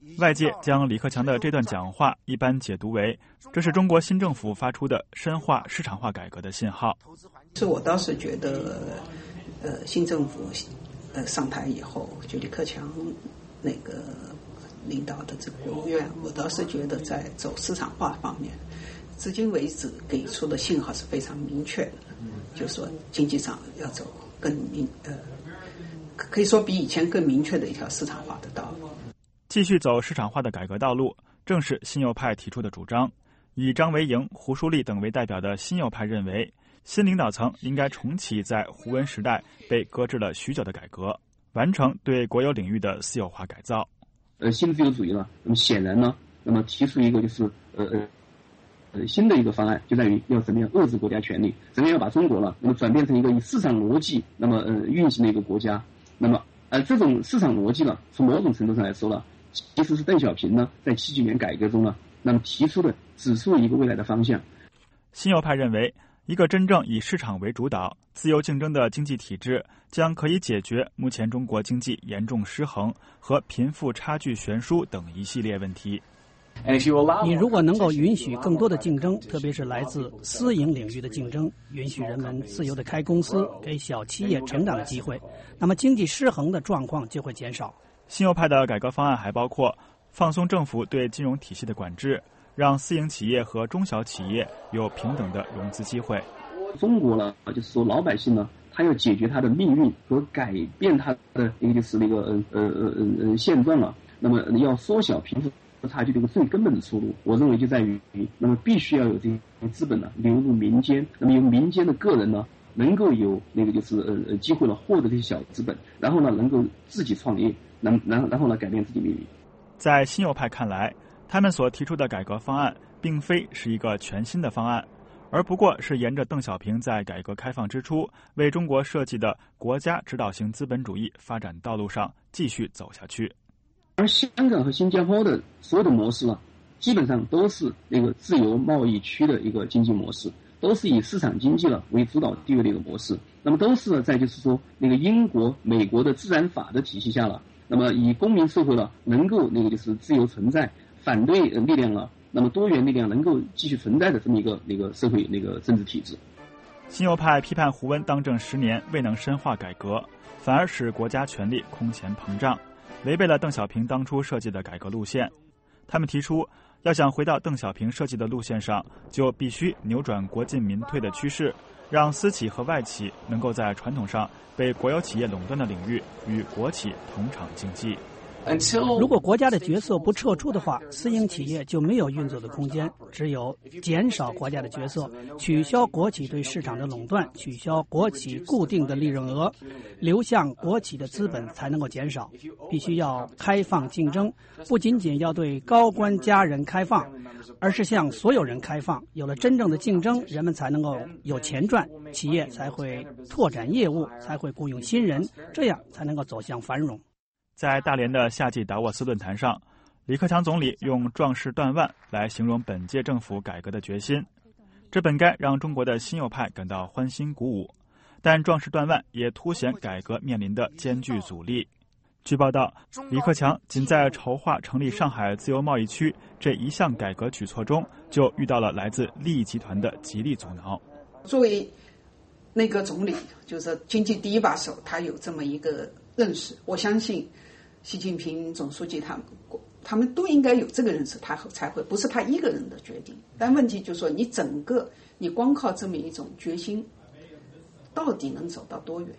外界将李克强的这段讲话一般解读为，这是中国新政府发出的深化市场化改革的信号。 我倒是觉得，新政府上台以后，就李克强那个领导的这个国务院，我倒是觉得在走市场化方面，至今为止给出的信号是非常明确的，就是说经济上要走更可以说比以前更明确的一条市场化的道路。 继续走市场化的改革道路，正是新右派提出的主张。以张维迎、胡舒立等为代表的新右派认为，新领导层应该重启在胡温时代被搁置了许久的改革，完成对国有领域的私有化改造。 新自由主义呢，那么显然呢，那么提出一个就是新的一个方案，就在于要怎么样遏制国家权力，怎么样把中国呢，那么转变成一个以市场逻辑那么运行的一个国家。那么这种市场逻辑呢，从某种程度上来说呢，其实是邓小平呢在70年改革中呢，那么提出的指出一个未来的方向。 新右派认为，一个真正以市场为主导、自由竞争的经济体制，将可以解决目前中国经济严重失衡和贫富差距悬殊等一系列问题。 你如果能够允许更多的竞争，特别是来自私营领域的竞争，允许人们自由地开公司，给小企业成长的机会，那么经济失衡的状况就会减少。 新右派的改革方案还包括放松政府对金融体系的管制，让私营企业和中小企业有平等的融资机会。 中国呢，就是说老百姓呢，他要解决他的命运和改变他的一个就是那个现状了，那么要缩小贫富差距的一个最根本的出路，我认为就在于，那么必须要有这些资本呢流入民间，那么由民间的个人呢，能够有那个就是机会了获得这些小资本，然后呢能够自己创业，然后呢改变自己命运。 在新右派看来，他们所提出的改革方案并非是一个全新的方案，而不过是沿着邓小平在改革开放之初为中国设计的国家指导型资本主义发展道路上继续走下去。 而香港和新加坡的所有的模式呢，基本上都是那个自由贸易区的一个经济模式，都是以市场经济了为主导地位的一个模式。那么都是在就是说那个英国、美国的自然法的体系下了，那么以公民社会了能够那个就是自由存在，反对力量了，那么多元力量能够继续存在的这么一个那个社会那个政治体制。 新右派批判胡温当政10年未能深化改革，反而使国家权力空前膨胀，违背了邓小平当初设计的改革路线。他们提出，要想回到邓小平设计的路线上，就必须扭转国进民退的趋势，让私企和外企能够在传统上被国有企业垄断的领域与国企同场竞技。 如果国家的角色不撤出的话，私营企业就没有运作的空间，只有减少国家的角色，取消国企对市场的垄断，取消国企固定的利润额，流向国企的资本才能够减少。必须要开放竞争，不仅仅要对高官家人开放，而是向所有人开放。有了真正的竞争，人们才能够有钱赚，企业才会拓展业务，才会雇佣新人，这样才能够走向繁荣。 在大连的夏季达沃斯论坛上，李克强总理用壮士断腕来形容本届政府改革的决心，这本该让中国的新右派感到欢欣鼓舞，但壮士断腕也凸显改革面临的艰巨阻力。据报道，李克强仅在筹划成立上海自由贸易区这一项改革举措中，就遇到了来自利益集团的极力阻挠。 作为内阁总理，就是经济第一把手，他有这么一个认识，我相信习近平总书记他们都应该有这个认识，他才会不是他一个人的决定。但问题就是说，你光靠这么一种决心，到底能走到多远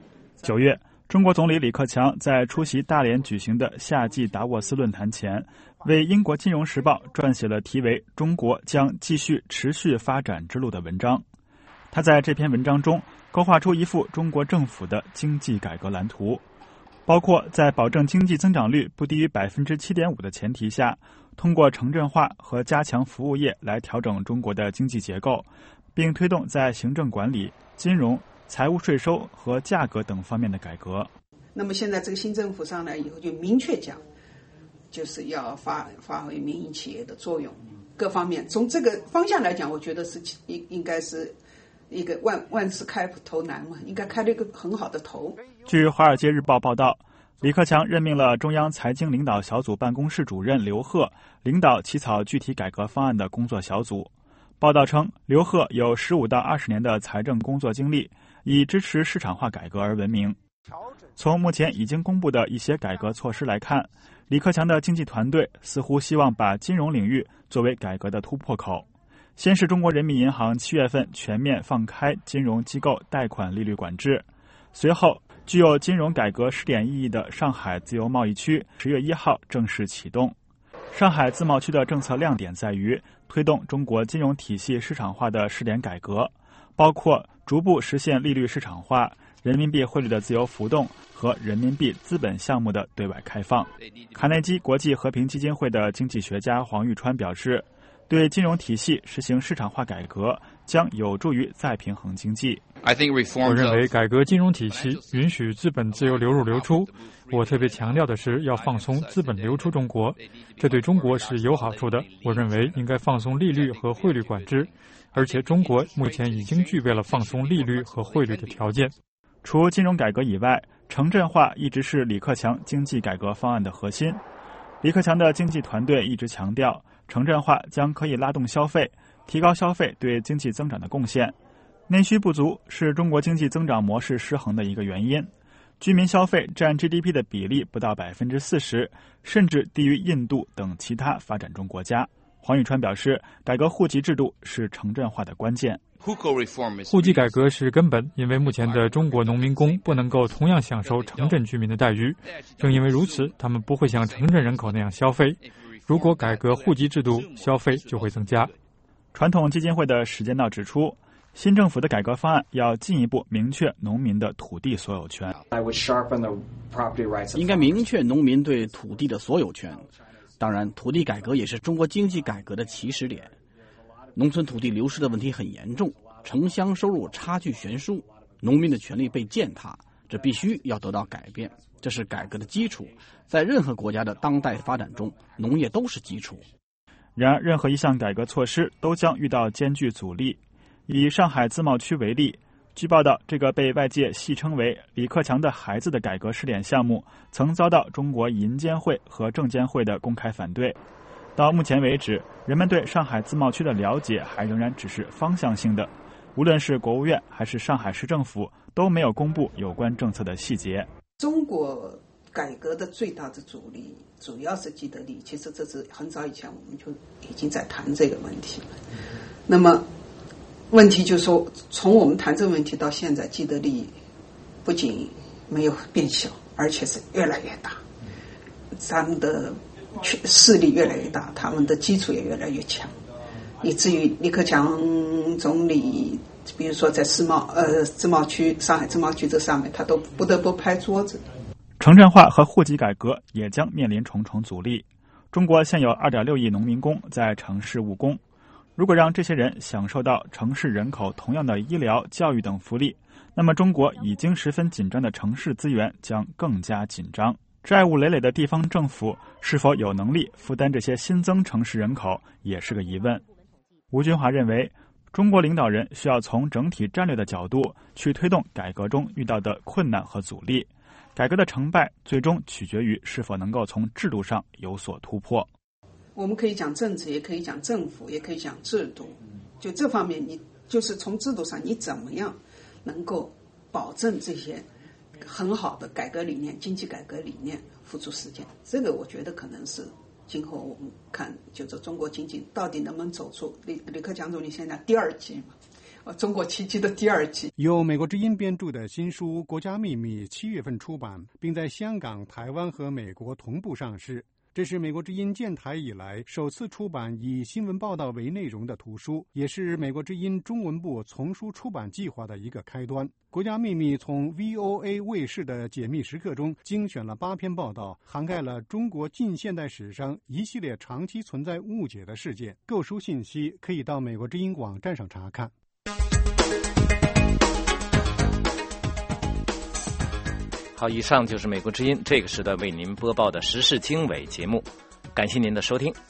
？9月，中国总理李克强在出席大连举行的夏季达沃斯论坛前，为英国《金融时报》撰写了题为《中国将继续持续发展之路》的文章。他在这篇文章中勾画出一幅中国政府的经济改革蓝图，包括在保证经济增长率不低于 7.5% 的前提下，通过城镇化和加强服务业来调整中国的经济结构，并推动在行政管理、金融、财务税收和价格等方面的改革。 那么现在这个新政府上来以后，就明确讲，就是要发挥民营企业的作用，各方面从这个方向来讲，我觉得是应该是一个万事开头难嘛，应该开了一个很好的头。 据《华尔街日报》报道， 李克强任命了中央财经领导小组办公室主任刘鹤，领导起草具体改革方案的工作小组。报道称，刘鹤有15到20年的财政工作经历，以支持市场化改革而闻名。从目前已经公布的一些改革措施来看，李克强的经济团队似乎希望把金融领域作为改革的突破口。先是中国人民银行7月份全面放开金融机构贷款利率管制，随后具有金融改革试点意义的上海自由贸易区10月1号正式启动。上海自贸区的政策亮点在于推动中国金融体系市场化的试点改革，包括逐步实现利率市场化、人民币汇率的自由浮动和人民币资本项目的对外开放。卡内基国际和平基金会的经济学家黄玉川表示，对金融体系实行市场化改革将有助于再平衡经济。 我认为改革金融体系，允许资本自由流入流出。我特别强调的是要放松资本流出中国，这对中国是有好处的。我认为应该放松利率和汇率管制，而且中国目前已经具备了放松利率和汇率的条件。 除金融改革以外，城镇化一直是李克强经济改革方案的核心。李克强的经济团队一直强调，城镇化将可以拉动消费，提高消费对经济增长的贡献。内需不足是中国经济增长模式失衡的一个原因。居民消费占 GDP 的比例不到 40%， 甚至低于印度等其他发展中国家。黄玉川表示，改革户籍制度是城镇化的关键。 户籍改革是根本，因为目前的中国农民工不能够同样享受城镇居民的待遇，正因为如此，他们不会像城镇人口那样消费。如果改革户籍制度，消费就会增加。 传统基金会的史建道指出，新政府的改革方案要进一步明确农民的土地所有权。 应该明确农民对土地的所有权。当然，土地改革也是中国经济改革的起始点。农村土地流失的问题很严重，城乡收入差距悬殊，农民的权利被践踏，这必须要得到改变，这是改革的基础。在任何国家的当代发展中，农业都是基础。 然而，任何一项改革措施都将遇到艰巨阻力。以上海自贸区为例，据报道，这个被外界戏称为李克强的孩子的改革试点项目，曾遭到中国银监会和证监会的公开反对。到目前为止，人们对上海自贸区的了解还仍然只是方向性的，无论是国务院还是上海市政府都没有公布有关政策的细节。 中国改革的最大的阻力主要是既得利益，其实这是很早以前我们就已经在谈这个问题了。那么问题就是说，从我们谈这个问题到现在，既得利益不仅没有变小，而且是越来越大。他们的势力越来越大，他们的基础也越来越强，以至于李克强总理，比如说在自贸区、上海自贸区这上面，他都不得不拍桌子。 城镇化和户籍改革也将面临重重阻力。中国现有 2.6 亿农民工在城市务工，如果让这些人享受到城市人口同样的医疗、教育等福利，那么中国已经十分紧张的城市资源将更加紧张。债务累累的地方政府是否有能力负担这些新增城市人口，也是个疑问。吴军华认为，中国领导人需要从整体战略的角度去推动改革中遇到的困难和阻力。改革的成败最终取决于是否能够从制度上有所突破。 我们可以讲政治，也可以讲政府，也可以讲制度。就这方面，你就是从制度上，你怎么样能够保证这些很好的改革理念、经济改革理念付诸实践？这个我觉得可能是今后我们看，就是中国经济到底能不能走出李克强总理现在第二季嘛，中国奇迹的第二季。 由美国之音编著的新书《国家秘密》7月份出版，并在香港、台湾和美国同步上市。这是美国之音建台以来首次出版以新闻报道为内容的图书，也是美国之音中文部丛书出版计划的一个开端。国家秘密从 VOA 卫视的解密时刻中精选了8篇报道，涵盖了中国近现代史上一系列长期存在误解的事件。购书信息可以到美国之音网站上查看。 好，以上就是美国之音这个时代为您播报的时事经纬节目，感谢您的收听。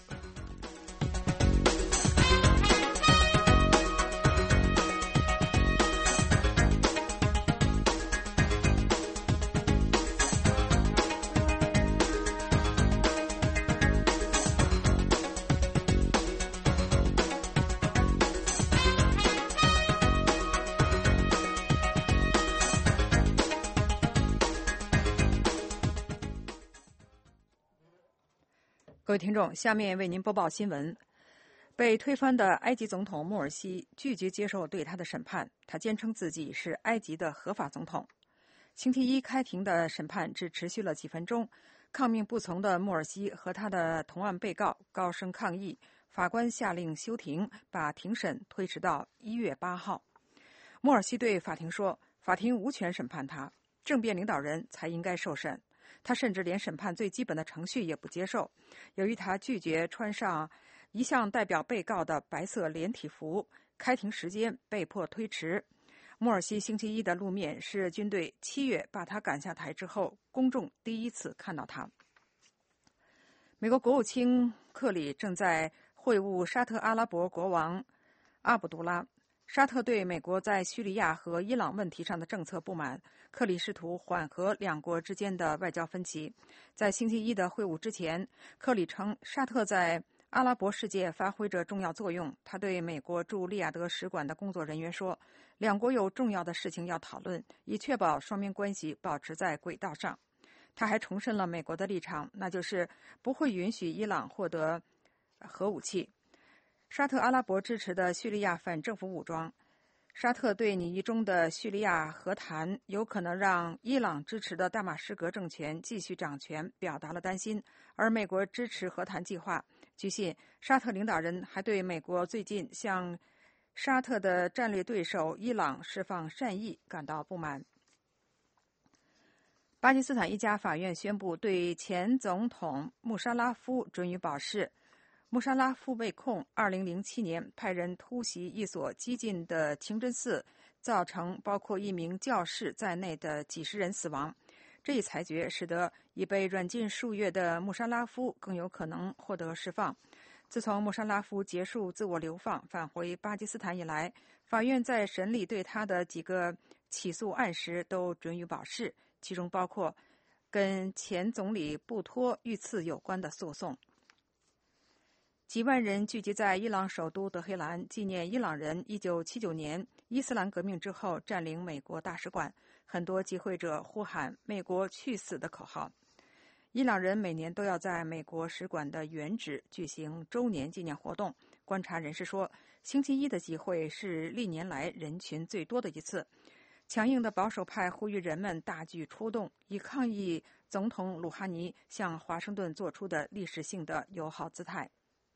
各位听众，下面为您播报新闻。被推翻的埃及总统穆尔西拒绝接受对他的审判，他坚称自己是埃及的合法总统。星期一开庭的审判只持续了几分钟，抗命不从的穆尔西和他的同案被告高声抗议，法官下令休庭，把庭审推迟到1月8号。穆尔西对法庭说，法庭无权审判他，政变领导人才应该受审。他甚至连审判最基本的程序也不接受，由于他拒绝穿上一向代表被告的白色连体服，开庭时间被迫推迟。穆尔西星期一的露面是军队7月把他赶下台之后，公众第一次看到他。美国国务卿克里正在会晤沙特阿拉伯国王阿卜杜拉。沙特对美国在叙利亚和伊朗问题上的政策不满，克里试图缓和两国之间的外交分歧。在星期一的会晤之前，克里称沙特在阿拉伯世界发挥着重要作用。他对美国驻利雅得使馆的工作人员说，两国有重要的事情要讨论，以确保双边关系保持在轨道上。他还重申了美国的立场，那就是不会允许伊朗获得核武器。沙特阿拉伯支持的叙利亚反政府武装，沙特对拟议中的叙利亚和谈有可能让伊朗支持的大马士革政权继续掌权表达了担心，而美国支持和谈计划。据悉，沙特领导人还对美国最近向沙特的战略对手伊朗释放善意感到不满。巴基斯坦一家法院宣布对前总统穆沙拉夫准予保释。穆沙拉夫被控2007年派人突袭一所激进的清真寺，造成包括一名教士在内的几十人死亡。这一裁决使得已被软禁数月的穆沙拉夫更有可能获得释放。自从穆沙拉夫结束自我流放返回巴基斯坦以来，法院在审理对他的几个起诉案时都准予保释，其中包括跟前总理布托遇刺有关的诉讼。几万人聚集在伊朗首都德黑兰，纪念伊朗人1979年伊斯兰革命之后占领美国大使馆。很多集会者呼喊“美国去死”的口号。伊朗人每年都要在美国使馆的原址举行周年纪念活动。观察人士说，星期一的集会是历年来人群最多的一次。强硬的保守派呼吁人们大举出动，以抗议总统鲁哈尼向华盛顿做出的历史性的友好姿态。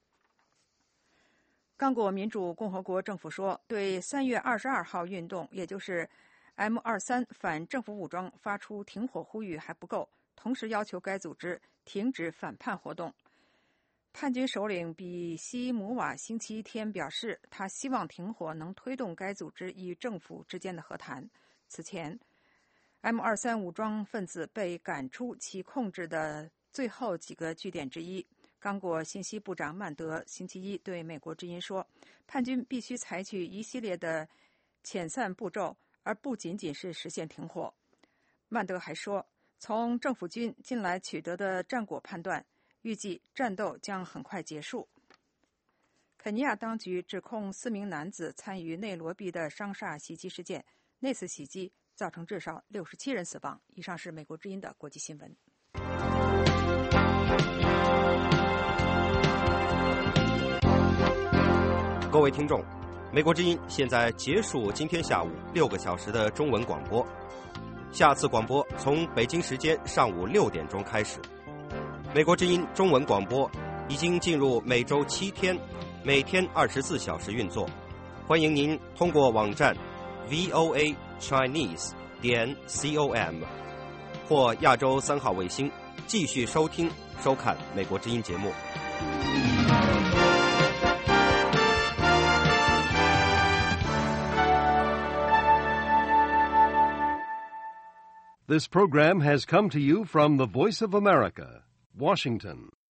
刚果民主共和国政府说，对3月22号运动，也就是 M23 反政府武装发出停火呼吁还不够，同时要求该组织停止反叛活动。叛军首领比西姆瓦星期一天表示，他希望停火能推动该组织与政府之间的和谈。此前 M23 武装分子被赶出其控制的最后几个据点之一。刚果信息部长曼德星期一对美国之音说，叛军必须采取一系列的遣散步骤，而不仅仅是实现停火。曼德还说，从政府军近来取得的战果判断，预计战斗将很快结束。肯尼亚当局指控4名男子参与内罗毕的商厦袭击事件，那次袭击造成至少67人死亡。以上是美国之音的国际新闻。 各位听众，美国之音现在结束今天下午6个小时的中文广播，下次广播从北京时间上午6点钟开始。美国之音中文广播已经进入每周7天，每天24小时运作。欢迎您通过网站 voachinese.com 或亚洲3号卫星继续收看美国之音节目。 This program has come to you from the Voice of America, Washington.